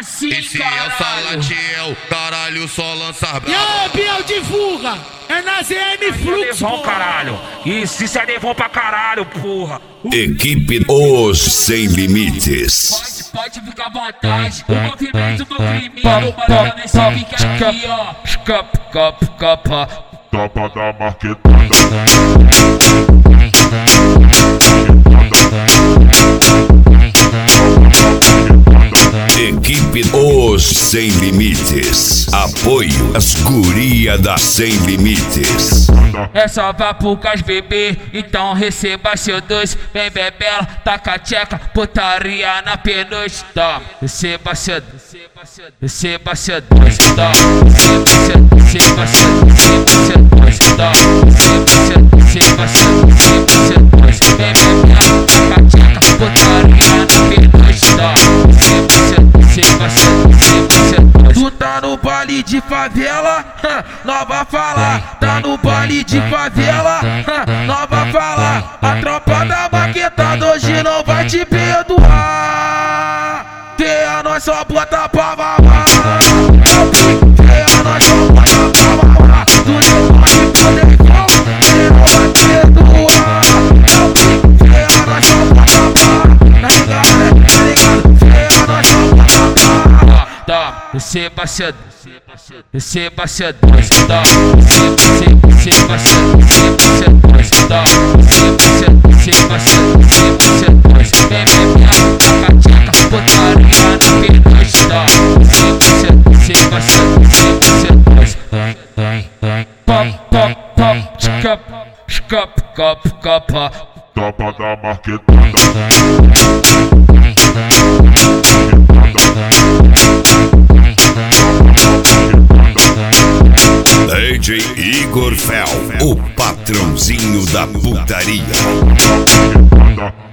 assim, e se caralho. eu só latinho, caralho, só lança E brava. aí, Biel, divulga! É na ZN Flux, Devon, porra. caralho. Isso é Devon pra caralho, porra. Equipe Os Sem Limites. Pode ficar à vontade, o movimento do crime. Parada nesse pique aqui, ó. Capa. Tapa da marquetada. Equipe Os Sem Limites. Apoio as guria da Sem Limites. É só vá pro cais bebê, então receba seu doce. Vem bebela, taca a tcheca, putaria na penugem. Toma, receba seu doce. Receba seu doce, toma. Receba seu doce, toma. Receba seu doce. Vem bebela, taca a tcheca, putaria na penugem. Toma, receba seu doce. Tu tá no baile de favela, nova fala. Tá no baile de favela, nova fala. A tropa da maquetada hoje não vai te perdoar. Tem a nós só bota pra mamar. Tem a nós só bota pra mamar. Tu não vai poder igual, você não vai perdoar. Tem a nós só bota pra. Tá ligado? Tem a nós só bota pra. Toma, receba seu doce. Receba seu doce, toma. Receba seu doce, toma. Receba seu doce. Vem bebela, taca a tcheca, putaria na penugem. Toma, receba seu doce. Capa. Tapa da marquetada. DJ Igor Fel, o patrãozinho da putaria.